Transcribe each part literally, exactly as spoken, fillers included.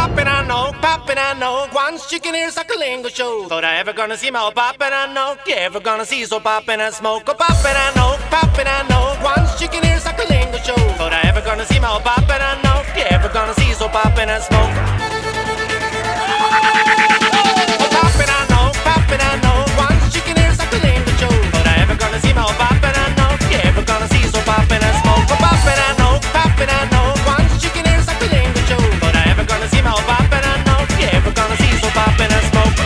poppin', I know, poppin', I know. Once chicken ears like a lingo show. Thought I ever gonna see my oh, poppin', I know. You ever gonna see so poppin' and smoke? Oh, poppin', I know, poppin', I know. Once chicken ears like a lingo show. Thought I ever gonna see my oh, poppin', I know. You ever gonna see so poppin' and smoke? Oh, poppin', I know, poppin', I know. Once chicken ears like a lingo show. Thought I ever gonna see my oh, poppin', I know. You ever gonna see so poppin' and smoke? Oh, poppin', I know, poppin', I know. Once chicken ears like a lingo show. Thought I ever gonna see my oh, poppin', I know. You ever gonna see so poppin' and smoke?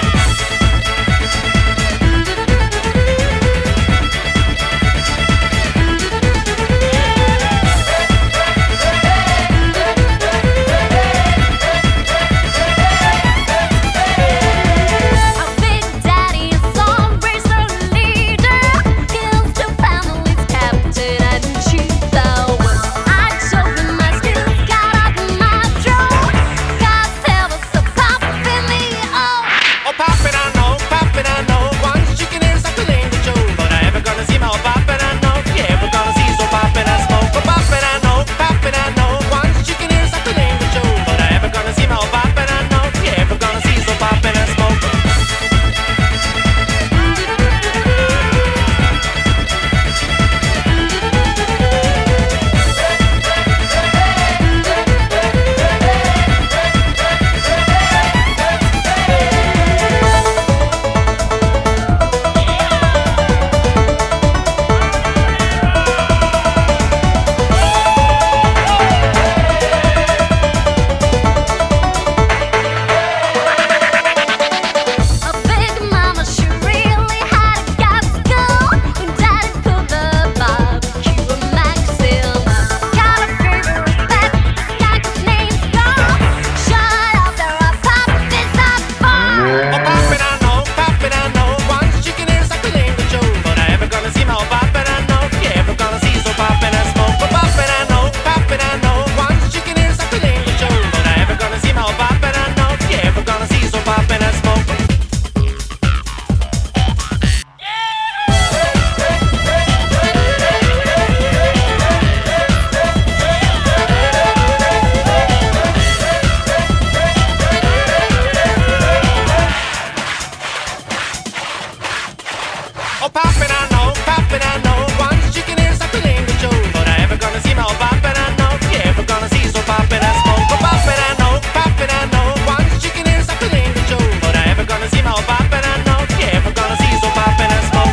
Oh, poppin', I know, poppin', I know. Once chicken ears like a lingo show. But I ever gonna see my oh, poppin', I know. You ever gonna see so poppin' and smoke? Oh, poppin', I know, poppin', I know. Once chicken ears like a lingo show. But I ever gonna see my oh, poppin', I know. You ever gonna see so poppin' and smoke?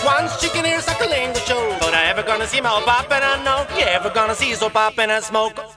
Chicken ears like a lingo show. But I ever gonna see my oh, poppin', I know. You ever gonna see so poppin' and smoke?